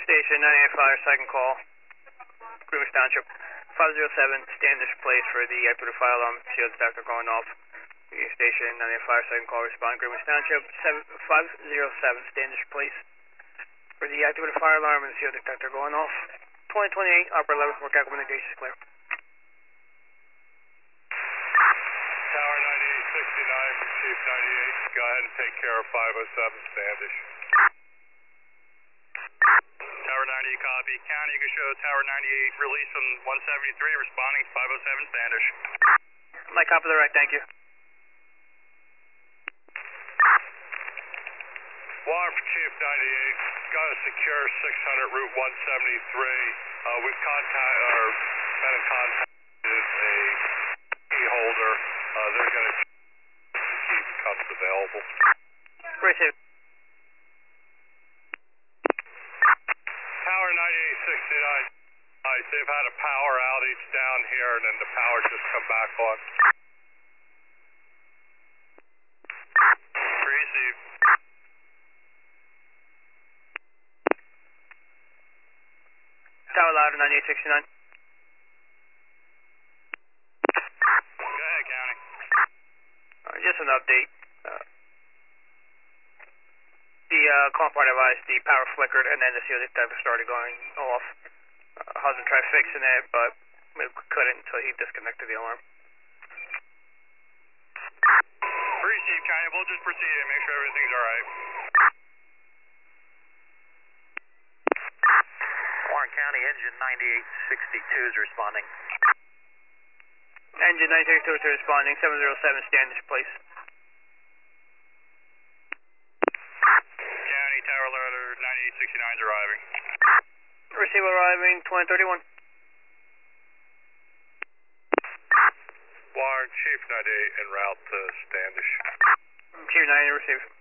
Station 985, second call. Greenwich Township. 507, Standish Place for the active fire alarm. CO detector going off. Station 985, second call. Respond. Greenwich Township. 507, Standish Place for the active fire alarm and the CO detector going off. 2028, upper level, workout communications clear. Tower 9869 for Chief 98. Go ahead and take care of 507 Standish. Tower 98 copy. County, you can show Tower 98 release on 173, responding 507 Standish. My copy the right, thank you. One for Chief 98. Got a secure 600 Route 173. We've been in contact with a key holder. They're going to the key becomes available. Receive. Tower 9869. They've had a power outage down here, and then the power just come back on. Receive. Tower louder, 9869. Go ahead, County. Just an update. The call part advised the power flickered and then the CO detector started going off. Husband tried fixing it, but we couldn't until he disconnected the alarm. Receive, County. We'll just proceed and make sure everything's alright. Warren County, engine 9862 is responding. Engine 962 is responding, 707 Standish Place. County, Tower Louder 9869 is arriving. Receive arriving, 2031. Warren, Chief 98 en route to Standish. Chief 90, receive.